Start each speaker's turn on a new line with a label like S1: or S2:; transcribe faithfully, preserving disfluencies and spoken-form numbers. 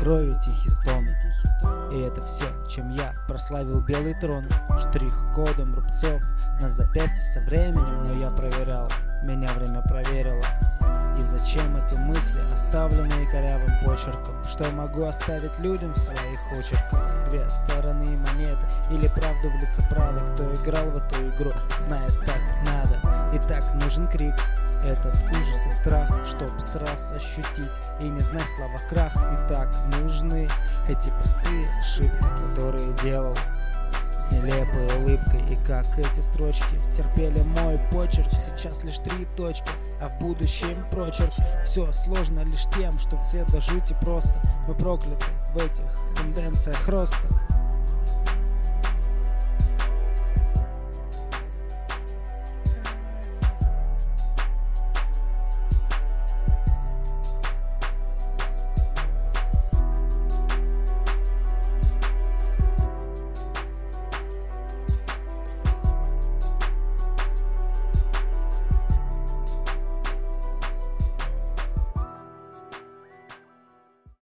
S1: кровью тихий стон. И это все, чем я прославил белый трон. Штрих-кодом рубцов на запястье со временем, но я проверял, меня время проверило. И зачем эти мысли, оставленные корявым почерком? Что я могу оставить людям в своих очерках? Две стороны монеты или правду в лице правды. Кто играл в эту игру, знает, так надо. И так нужен крик, этот ужас и страх, чтоб сразу ощутить и не знать слова крах. И так нужны эти простые ошибки, которые делал с нелепой улыбкой. И как эти строчки терпели мой почерк. Сейчас лишь три точки, а в будущем прочерк. Все сложно лишь тем, что все до жути просто. Мы прокляты в этих тенденциях роста.